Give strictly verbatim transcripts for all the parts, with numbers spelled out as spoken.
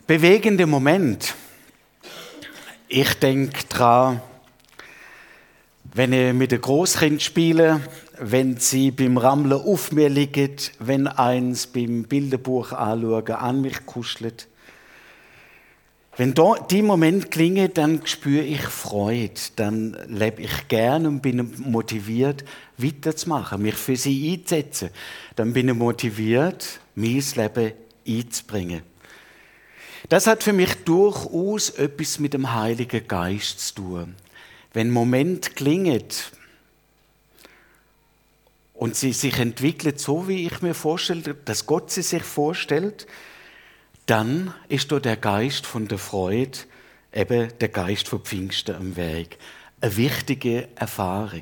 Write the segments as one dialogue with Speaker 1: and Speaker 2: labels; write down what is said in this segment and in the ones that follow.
Speaker 1: Bewegender Moment. Ich denke daran, wenn ich mit den Großkind spiele, wenn sie beim Rammeln auf mir liegen, wenn eins beim Bilderbuch anschauen an mich kuschelt. Wenn da die Moment klingt, dann spüre ich Freude, dann lebe ich gern und bin motiviert, weiterzumachen, mich für sie einzusetzen. Dann bin ich motiviert, mein Leben einzubringen. Das hat für mich durchaus etwas mit dem Heiligen Geist zu tun. Wenn ein Moment klingt und sie sich entwickelt, so wie ich mir vorstelle, dass Gott sie sich vorstellt, dann ist da der Geist von der Freude, eben der Geist von Pfingsten am Weg. Eine wichtige Erfahrung.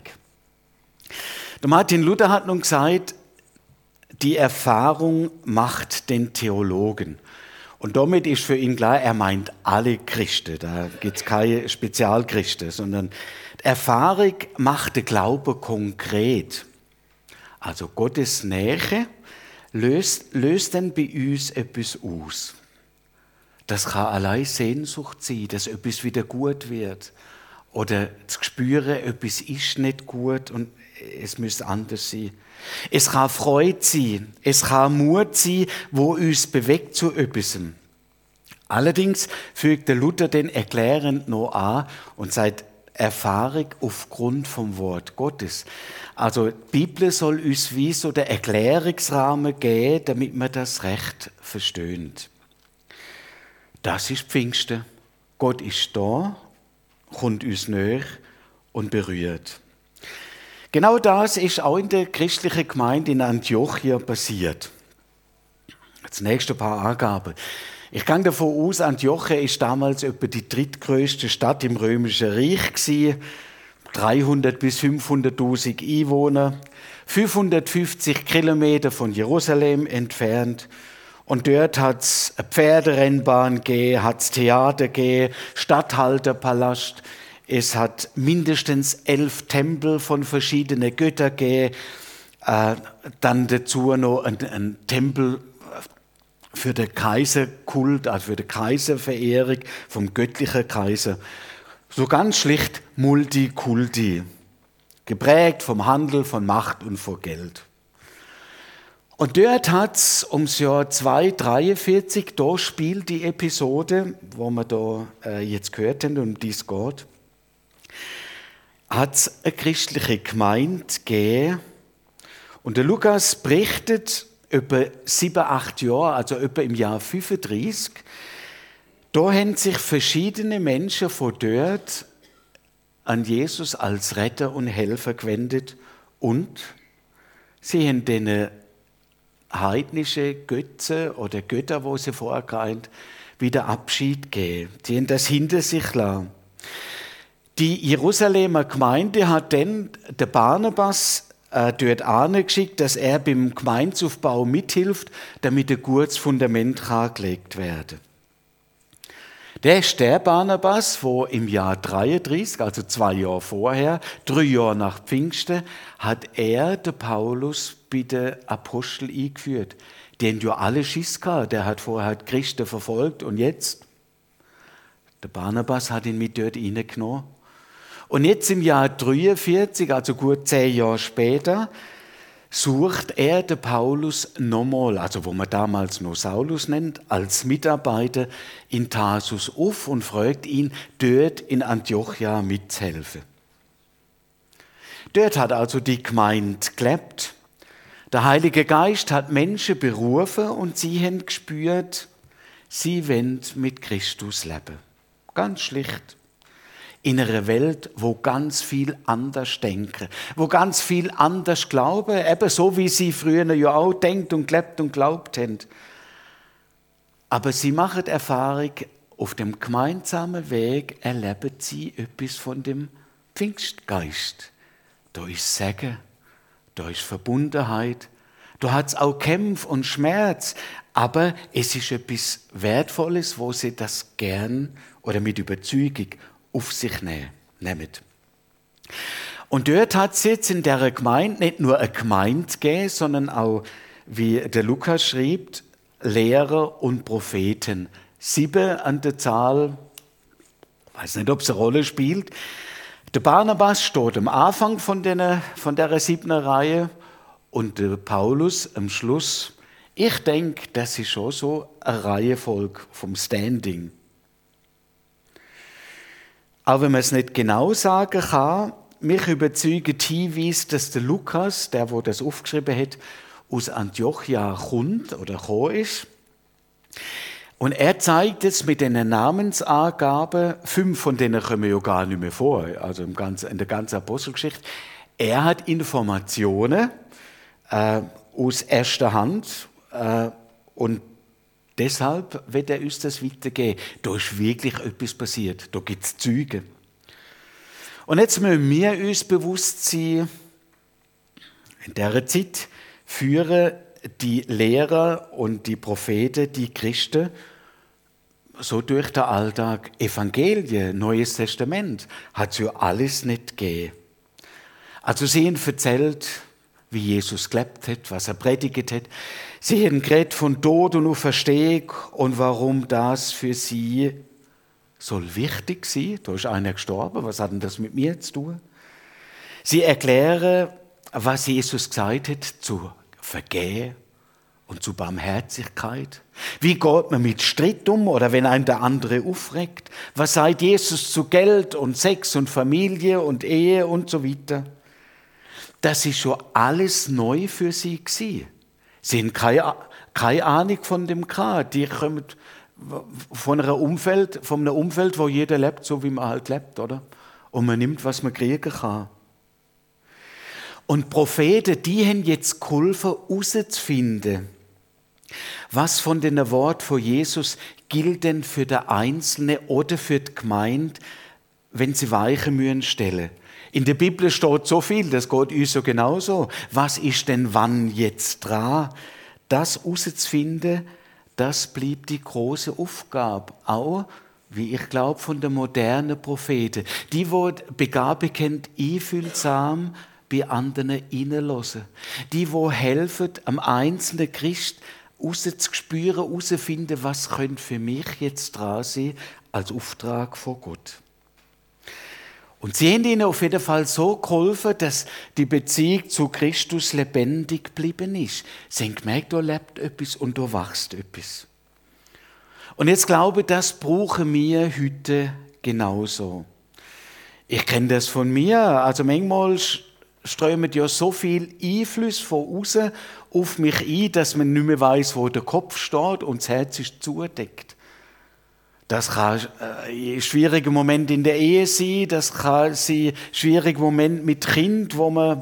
Speaker 1: Der Martin Luther hat nun gesagt, die Erfahrung macht den Theologen. Und damit ist für ihn klar, er meint alle Christen. Da gibt es keine Spezialchristen, sondern die Erfahrung macht den Glauben konkret. Also Gottes Nähe löst, löst dann bei uns etwas aus. Das kann allein Sehnsucht sein, dass etwas wieder gut wird. Oder zu spüren, etwas ist nicht gut und es müsste anders sein. Es kann Freude sein, es kann Mut sein, wo uns bewegt zu etwas. Allerdings fügt der Luther den erklärend noch an und sagt, Erfahrung aufgrund vom Wort Gottes. Also die Bibel soll uns wie so den Erklärungsrahmen geben, damit man das Recht versteht. Das ist Pfingsten. Gott ist da, kommt uns näher und berührt. Genau das ist auch in der christlichen Gemeinde in Antiochia passiert. Zunächst ein paar Angaben. Ich gehe davon aus, Antiochia ist damals etwa die drittgrößte Stadt im Römischen Reich gewesen. dreihundert bis fünfhunderttausend Einwohner, fünfhundertfünfzig Kilometer von Jerusalem entfernt. Und dort hat es eine Pferderennbahn gegeben, hat es Theater gegeben, Statthalterpalast. Es hat mindestens elf Tempel von verschiedenen Göttern gegeben. Äh, dann dazu noch ein, ein Tempel für den Kaiserkult, also für die Kaiserverehrung vom göttlichen Kaiser. So ganz schlicht Multikulti, geprägt vom Handel, von Macht und von Geld. Und dort hat es ums Jahr zweihundertdreiundvierzig, da spielt die Episode, wo wir da äh, jetzt gehört haben, um die es geht, hat es eine christliche Gemeinde gegeben. Und der Lukas berichtet über sieben, acht Jahre, also etwa im Jahr fünfunddreißig, da haben sich verschiedene Menschen von dort an Jesus als Retter und Helfer gewendet und sie haben denen heidnische Götzen oder Götter, wo sie vorher hatten, wieder Abschied gegeben. Sie haben das hinter sich gelassen. Die Jerusalemer Gemeinde hat dann den Barnabas äh, dort angeschickt, dass er beim Gemeindeaufbau mithilft, damit ein gutes Fundament kann gelegt werden. Der ist der Barnabas, der im Jahr dreiunddreißig, also zwei Jahre vorher, drei Jahre nach Pfingsten, hat er den Paulus bei den Aposteln eingeführt. Die haben ja alle Schiss gehabt. Der hat vorher die Christen verfolgt und jetzt, der Barnabas hat ihn mit dort reingenommen. Und jetzt im Jahr dreiundvierzig, also gut zehn Jahre später, sucht er den Paulus nochmal, also wo man damals noch Saulus nennt, als Mitarbeiter in Tarsus auf und fragt ihn, dort in Antiochia mitzuhelfen. Dort hat also die Gemeinde gelebt. Der Heilige Geist hat Menschen berufen und sie haben gespürt, sie wollen mit Christus leben. Ganz schlicht. In einer Welt, wo ganz viel anders denken, wo ganz viel anders glauben, eben so wie sie früher ja auch denkt und gelebt und glaubt haben. Aber sie machen Erfahrung, auf dem gemeinsamen Weg erleben sie etwas von dem Pfingstgeist. Da ist Segen, da ist Verbundenheit, da hat es auch Kämpfe und Schmerz, aber es ist etwas Wertvolles, wo sie das gern oder mit Überzeugung auf sich nehmen. Und dort hat es jetzt in dieser Gemeinde nicht nur eine Gemeinde gegeben, sondern auch, wie der Lukas schreibt, Lehrer und Propheten Sieben an der Zahl, ich weiß nicht, ob es eine Rolle spielt. Der Barnabas steht am Anfang von, den, von der siebener Reihe und der Paulus am Schluss. Ich denke, das ist schon so eine Reihenfolge vom Standing. Auch wenn man es nicht genau sagen kann, mich überzeugt Hinweis, dass der Lukas, der, der das aufgeschrieben hat, aus Antiochia kommt oder gekommen ist. Und er zeigt jetzt mit den Namensangaben, fünf von denen kommen ja gar nicht mehr vor, also im ganzen, in der ganzen Apostelgeschichte. Er hat Informationen äh, aus erster Hand äh, und deshalb wird er uns das weitergeben. Da ist wirklich etwas passiert, da gibt es Zeugen. Und jetzt müssen wir uns bewusst sein, in dieser Zeit führen die Lehrer und die Propheten, die Christen, so durch den Alltag. Evangelien, Neues Testament, hat es ja alles nicht gegeben. Also sie haben erzählt, wie Jesus gelebt hat, was er predigt hat. Sie haben geredet von Tod und Auferstehung und warum das für sie soll wichtig sein. Da ist einer gestorben, was hat denn das mit mir zu tun? Sie erklären, was Jesus gesagt hat, zu Vergehen und zu Barmherzigkeit. Wie geht man mit Streit um oder wenn ein der andere aufregt? Was sagt Jesus zu Geld und Sex und Familie und Ehe und so weiter? Das ist schon alles neu für sie gewesen. Sie haben keine, keine Ahnung von dem gehabt. Die kommen von, einer Umfeld, von einem Umfeld, wo jeder lebt, so wie man halt lebt, oder? Und man nimmt, was man kriegen kann. Und Propheten, die haben jetzt geholfen, herauszufinden, was von den Worten von Jesus gilt denn für den Einzelnen oder für die Gemeinde, wenn sie Weichen müssen stellen. In der Bibel steht so viel, das geht uns so genauso. Was ist denn wann jetzt dran? Das herauszufinden, das bleibt die große Aufgabe. Auch, wie ich glaube, von den modernen Propheten. Die, die Begabung haben, einfühlsam bei anderen hineinhören. Die, die helfen, am einzelnen Christ rauszuspüren, herauszufinden, was könnte für mich jetzt dran sein, als Auftrag von Gott. Und sie haben ihnen auf jeden Fall so geholfen, dass die Beziehung zu Christus lebendig geblieben ist. Sie haben gemerkt, da lebt etwas und da wächst etwas. Und jetzt glaube ich, das brauchen wir heute genauso. Ich kenne das von mir. Also manchmal strömen ja so viel Einfluss von außen auf mich ein, dass man nicht mehr weiss, wo der Kopf steht und das Herz ist zugedeckt. Das kann ein schwieriger Moment in der Ehe sein, das kann ein schwieriger Moment mit Kind, wo man,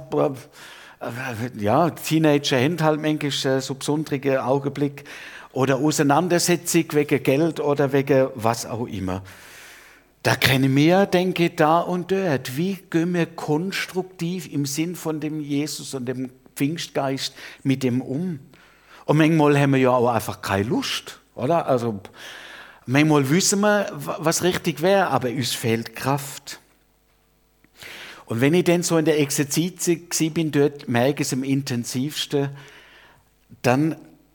Speaker 1: ja, Teenager haben halt manchmal so besondere Augenblick, oder Auseinandersetzung wegen Geld oder wegen was auch immer. Da kennen wir, denke ich, da und dort. Wie gehen wir konstruktiv im Sinn von dem Jesus und dem Pfingstgeist mit dem um? Und manchmal haben wir ja auch einfach keine Lust, oder? Also, manchmal wissen wir, was richtig wäre, aber uns fehlt Kraft. Und wenn ich dann so in der Exerzitze bin, dort merke ich es am intensivsten, dann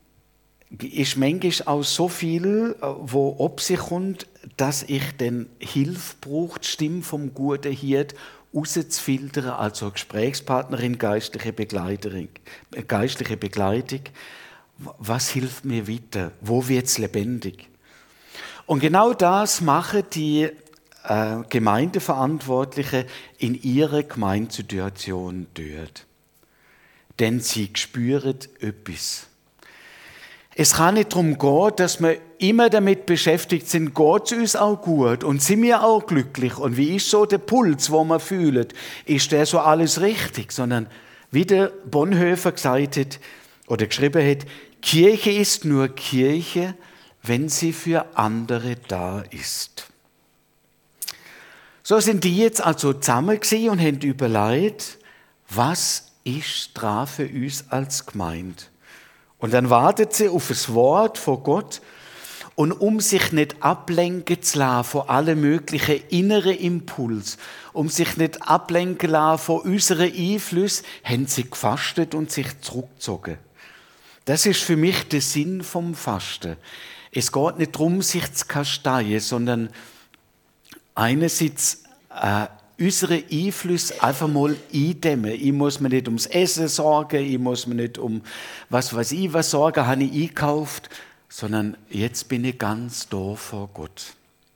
Speaker 1: ist manchmal auch so viel, wo ob sich kommt, dass ich dann Hilfe brauche, die Stimme vom guten Hirt rauszufiltern, also Gesprächspartnerin, geistliche Begleiterin, geistliche Begleitung. Was hilft mir weiter? Wo wird es lebendig? Und genau das machen die äh, Gemeindeverantwortlichen in ihrer Gemeindesituation dort. Denn sie spüren etwas. Es kann nicht darum gehen, dass wir immer damit beschäftigt sind, geht es uns auch gut und sind wir auch glücklich und wie ist so der Puls, wo wir fühlen, ist der so alles richtig, sondern wie der Bonhoeffer gesagt hat oder geschrieben hat, Kirche ist nur Kirche, wenn sie für andere da ist. So sind die jetzt also zusammen gewesen und haben überlegt, was ist dran für uns als Gemeinde? Und dann wartet sie auf das Wort von Gott und um sich nicht ablenken zu lassen von allen möglichen inneren Impulsen, um sich nicht ablenken zu lassen von unseren Einflüssen, haben sie gefastet und sich zurückgezogen. Das ist für mich der Sinn vom Fasten. Es geht nicht darum, sich zu kasteien, sondern einerseits äh, unsere Einflüsse einfach mal eindämmen. Ich muss mir nicht ums Essen sorgen, ich muss mir nicht um was weiß ich was sorgen, habe ich eingekauft, sondern jetzt bin ich ganz da vor Gott.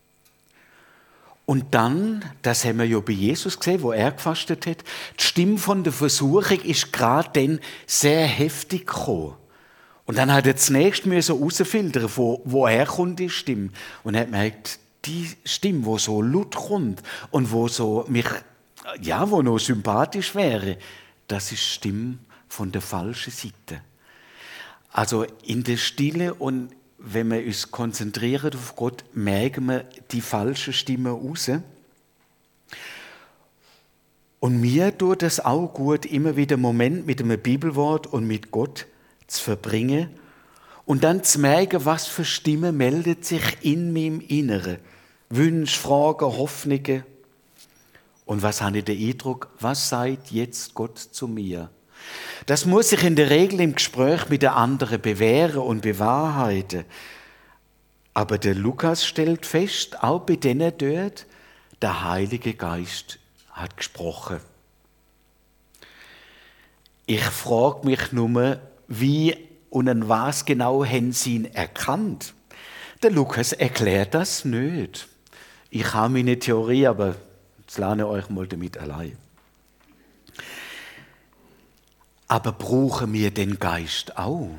Speaker 1: Und dann, das haben wir ja bei Jesus gesehen, wo er gefastet hat, die Stimme von der Versuchung ist gerade dann sehr heftig gekommen. Und dann hat er zunächst herausfiltern, wo, woher kommt die Stimme. Und er hat gemerkt, die Stimme, wo so laut kommt und wo so mich, ja, wo noch sympathisch wäre, das ist die Stimme von der falschen Seite. Also in der Stille und wenn wir uns konzentrieren auf Gott, merken wir die falsche Stimme raus. Und mir tut es auch gut, immer wieder einen Moment mit einem Bibelwort und mit Gott zu verbringen und dann zu merken, was für Stimme meldet sich in meinem Inneren. Wünsche, Fragen, Hoffnungen. Und was habe ich den Eindruck, was sagt jetzt Gott zu mir? Das muss sich in der Regel im Gespräch mit der anderen bewähren und bewahrheiten. Aber der Lukas stellt fest, auch bei denen dort, der Heilige Geist hat gesprochen. Ich frage mich nur, wie und an was genau haben sie ihn erkannt? Der Lukas erklärt das nicht. Ich habe meine Theorie, aber jetzt lerne ich euch mal damit allein. Aber brauchen wir den Geist auch?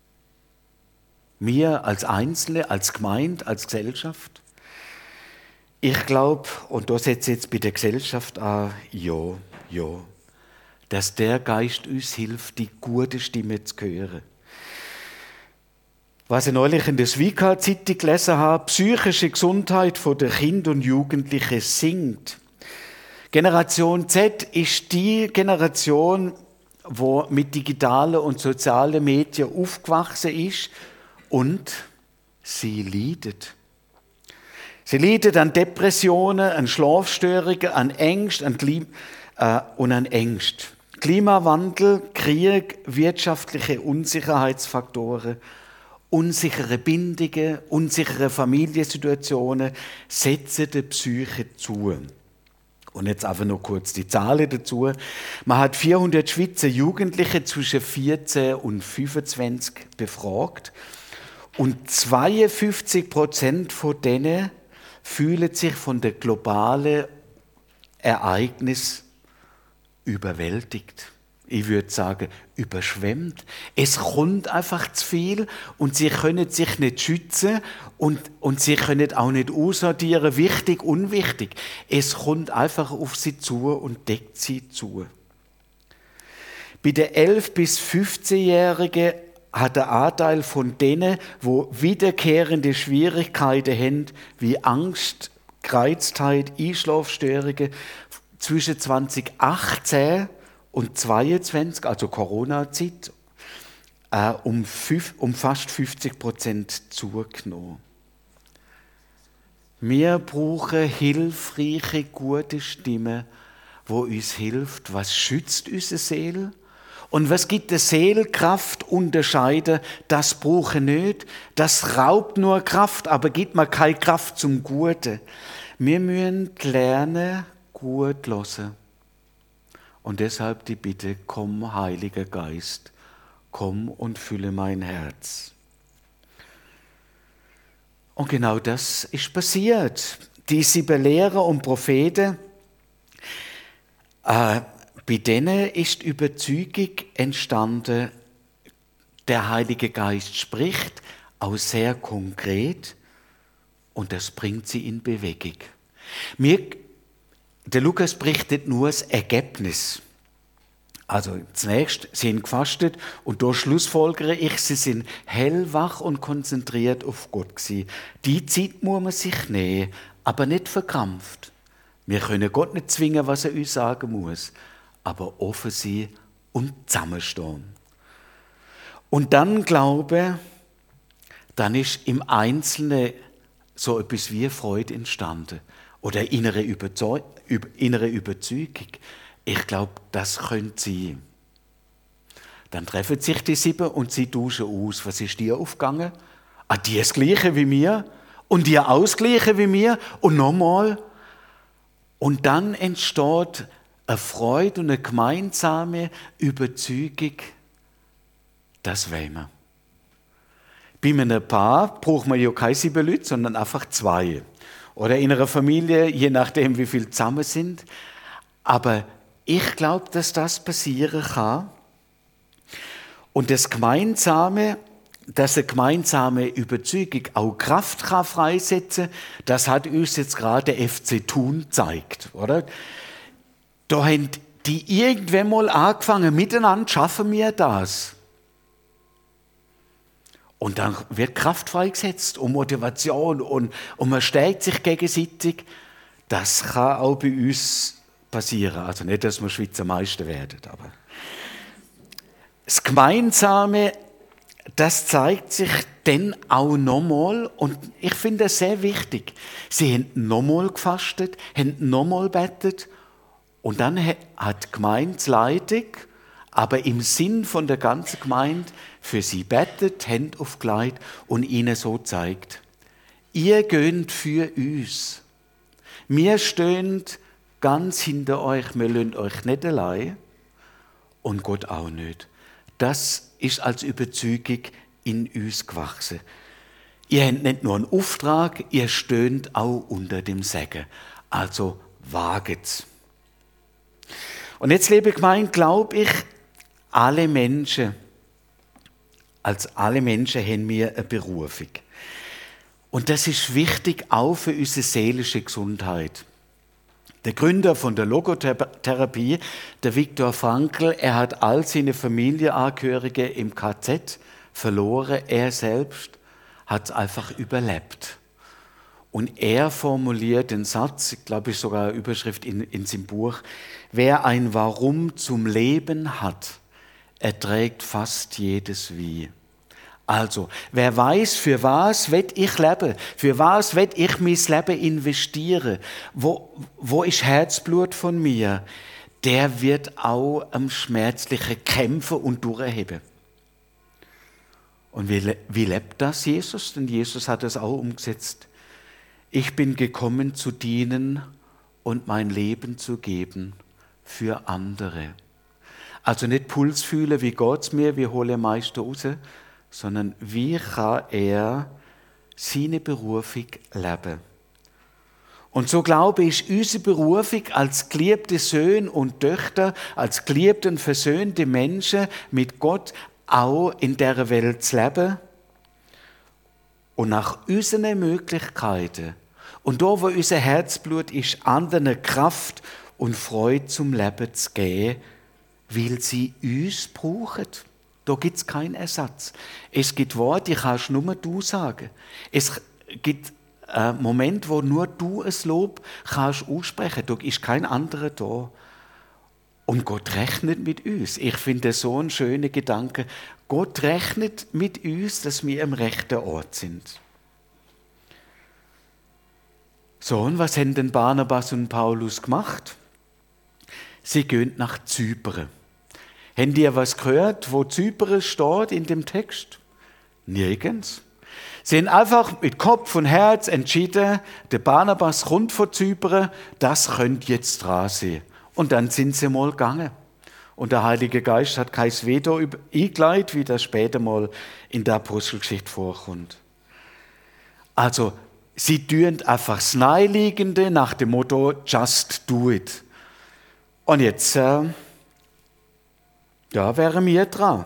Speaker 1: Wir als Einzelne, als Gemeinde, als Gesellschaft? Ich glaube, und da setze ich jetzt bei der Gesellschaft an, ja, ja, dass der Geist uns hilft, die gute Stimme zu hören. Was ich neulich in der Swika-Zeitung gelesen habe, psychische Gesundheit der Kinder und Jugendlichen sinkt. Generation Z ist die Generation, die mit digitalen und sozialen Medien aufgewachsen ist und sie leidet. Sie leidet an Depressionen, an Schlafstörungen, an Ängsten an Klim- äh, und an Ängsten. Klimawandel, Krieg, wirtschaftliche Unsicherheitsfaktoren, unsichere Bindungen, unsichere Familiensituationen setzen der Psyche zu. Und jetzt einfach noch kurz die Zahlen dazu. Man hat vierhundert Schweizer Jugendliche zwischen vierzehn und fünfundzwanzig befragt. Und zweiundfünfzig Prozent von denen fühlen sich von der globalen Ereignis überwältigt. Ich würde sagen, überschwemmt. Es kommt einfach zu viel und sie können sich nicht schützen und, und sie können auch nicht aussortieren, wichtig, unwichtig. Es kommt einfach auf sie zu und deckt sie zu. Bei den elf- bis fünfzehnjährigen hat der Anteil von denen, die wiederkehrende Schwierigkeiten haben, wie Angst, Gereiztheit, Einschlafstörungen, zwischen zweitausendachtzehn und zweiundzwanzig, also Corona-Zeit, äh, um, fünf, um fast fünfzig Prozent zugenommen. Wir brauchen hilfreiche, gute Stimmen, die uns hilft. Was schützt unsere Seele? Und was gibt der Seele Kraft unterscheiden? Das brauche nicht. Das raubt nur Kraft, aber gibt mir keine Kraft zum Guten. Wir müssen lernen, gut zu hören. Und deshalb die Bitte, komm, Heiliger Geist, komm und fülle mein Herz. Und genau das ist passiert. Die sieben Lehrer und Propheten, äh, bei denen ist die Überzeugung entstanden, der Heilige Geist spricht, auch sehr konkret, und das bringt sie in Bewegung. Wir Der Lukas berichtet nur das Ergebnis. Also zunächst, sie haben gefastet und durch schlussfolgere ich, sie sind hellwach und konzentriert auf Gott gewesen. Die Zeit muss man sich nehmen, aber nicht verkrampft. Wir können Gott nicht zwingen, was er uns sagen muss, aber offen sein und zusammenstehen. Und dann glaube, dann ist im Einzelnen so etwas wie Freude entstanden oder innere Überzeugung. innere Überzeugung. Ich glaube, das könnte sein. Dann treffen sich die sieben und sie tauschen aus. Was ist dir aufgegangen? Ah, die das Gleiche wie mir und die auch das Gleiche wie mir und nochmal. Und dann entsteht eine Freude und eine gemeinsame Überzeugung, das wollen wir. Bei einem Paar braucht man ja keine sieben Leute, sondern einfach zwei. Oder in einer Familie, je nachdem, wie viele zusammen sind. Aber ich glaube, dass das passieren kann. Und das Gemeinsame, dass eine gemeinsame Überzeugung auch Kraft kann freisetzen, das hat uns jetzt gerade der F C Thun gezeigt, oder? Da haben die irgendwann mal angefangen, miteinander schaffen wir das. Und dann wird Kraft freigesetzt und Motivation und, und man stärkt sich gegenseitig. Das kann auch bei uns passieren. Also nicht, dass wir Schweizer Meister werden, aber das Gemeinsame, das zeigt sich dann auch nochmal und ich finde es sehr wichtig. Sie haben nochmal gefastet, haben nochmal betet und dann hat die Gemeindeleitung, aber im Sinn von der ganzen Gemeinde, für sie betet, Hände aufgelegt und ihnen so zeigt: Ihr geht für uns. Wir stehen ganz hinter euch, wir lassen euch nicht allein und Gott auch nicht. Das ist als Überzeugung in uns gewachsen. Ihr habt nicht nur einen Auftrag, ihr steht auch unter dem Segen. Also waget's. Und jetzt, liebe Gemeinde, glaube ich, alle Menschen, als alle Menschen haben wir eine Berufung. Und das ist wichtig auch für unsere seelische Gesundheit. Der Gründer von der Logotherapie, der Viktor Frankl, er hat all seine Familienangehörige im K Z verloren. Er selbst hat es einfach überlebt. Und er formuliert den Satz, ich glaube, ist sogar eine Überschrift in, in seinem Buch: Wer ein Warum zum Leben hat, erträgt fast jedes Wie. Also, wer weiß, für was will ich leben, für was will ich mein Leben investieren, wo, wo ist Herzblut von mir, der wird auch am Schmerzlichen kämpfen und durchheben. Und wie, wie lebt das Jesus? Denn Jesus hat es auch umgesetzt. Ich bin gekommen zu dienen und mein Leben zu geben für andere. Also nicht Puls fühlen, wie geht's mir, wie hole ich Meister raus, sondern wie kann er seine Berufung leben. Und so glaube ich, ist unsere Berufung als geliebte Söhne und Töchter, als geliebte und versöhnte Menschen mit Gott auch in dieser Welt zu leben und nach unseren Möglichkeiten und da, wo unser Herzblut ist, anderen Kraft und Freude zum Leben zu geben, weil sie uns brauchen. Da gibt es keinen Ersatz. Es gibt Worte, die kannst nur du sagen. Es gibt einen Moment, wo nur du ein Lob kannst aussprechen. Da ist kein anderer da. Und Gott rechnet mit uns. Ich finde so einen schönen Gedanke. Gott rechnet mit uns, dass wir am rechten Ort sind. So, und was haben denn Barnabas und Paulus gemacht? Sie gehen nach Zypern. Habt ihr was gehört, wo Zypern steht in dem Text? Nirgends. Sie haben einfach mit Kopf und Herz entschieden, der Barnabas kommt von Zypern, das könnte jetzt dran sein. Und dann sind sie mal gegangen. Und der Heilige Geist hat kein Veto eingeleitet, wie das später mal in der Apostelgeschichte vorkommt. Also, sie tun einfach das Naheliegende nach dem Motto, just do it. Und jetzt, äh, da wären wir dran.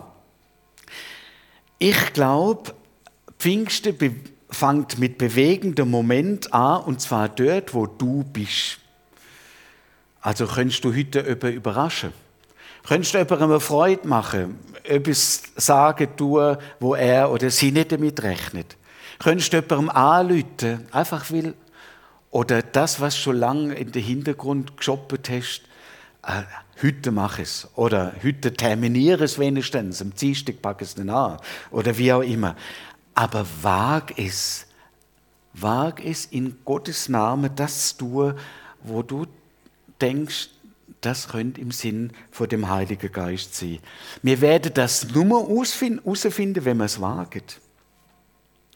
Speaker 1: Ich glaube, Pfingsten be- fängt mit bewegendem Moment an, und zwar dort, wo du bist. Also könntest du heute jemanden überraschen. Könntest du jemandem eine Freude machen, etwas sagen, tun, wo er oder sie nicht damit rechnet. Könntest du jemandem anrufen, einfach weil, oder das, was schon lange in den Hintergrund geshoppt hast, äh, heute mach es. Oder heute terminiere es wenigstens, am Dienstag packe es nicht an. Oder wie auch immer. Aber wag es. Wag es in Gottes Namen, das zu tun, wo du denkst, das könnte im Sinn von dem Heiligen Geist sein. Wir werden das nur herausfinden, wenn wir es wagen.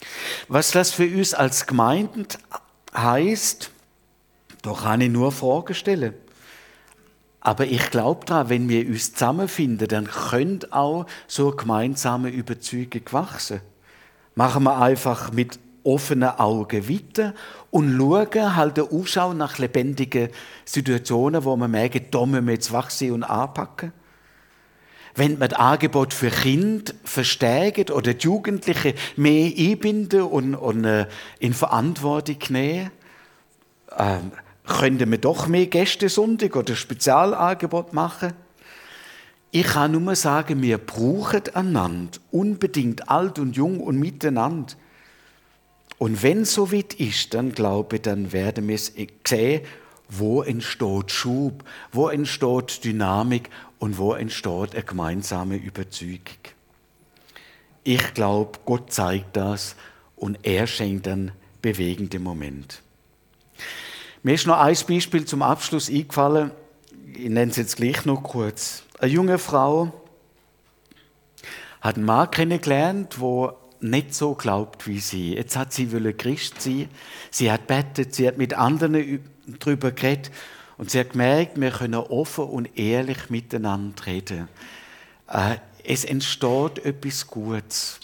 Speaker 1: Was das für uns als Gemeinden heisst, da kann ich nur Fragen stellen. Aber ich glaube daran, wenn wir uns zusammenfinden, dann könnte auch so eine gemeinsame Überzeugung wachsen. Machen wir einfach mit offenen Augen weiter und schauen, halt eine Ausschau nach lebendigen Situationen, wo wir merken, da müssen wir jetzt wach sein und anpacken. Wenn wir das Angebot für Kinder verstärken oder die Jugendlichen mehr einbinden und, und äh, in Verantwortung nehmen, äh, könnten wir doch mehr Gästesonntag oder Spezialangebot machen. Ich kann nur sagen, wir brauchen einander, unbedingt alt und jung und miteinander. Und wenn es so weit ist, dann glaube ich, dann werden wir sehen, wo entsteht Schub, wo entsteht Dynamik und wo entsteht eine gemeinsame Überzeugung. Ich glaube, Gott zeigt das und er schenkt einen bewegenden Moment. Mir ist noch ein Beispiel zum Abschluss eingefallen, ich nenne es jetzt gleich noch kurz. Eine junge Frau hat einen Mann kennengelernt, der nicht so glaubt wie sie. Jetzt hat sie wollen Christ sein. Sie hat betet, sie hat mit anderen darüber geredet und sie hat gemerkt, wir können offen und ehrlich miteinander reden. Äh, es entsteht etwas Gutes.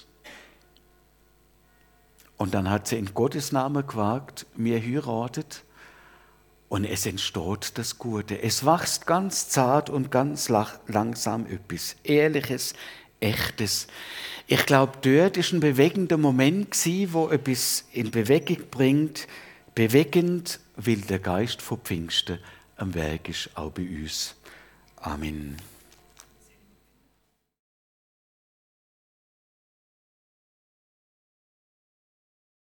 Speaker 1: Und dann hat sie in Gottes Namen gewagt, wir heiraten und es entsteht das Gute. Es wächst ganz zart und ganz langsam etwas Ehrliches, Echtes. Ich glaube, dort war ein bewegender Moment, wo etwas in Bewegung bringt. Bewegend, weil der Geist von Pfingsten am Werk ist, auch bei uns. Amen.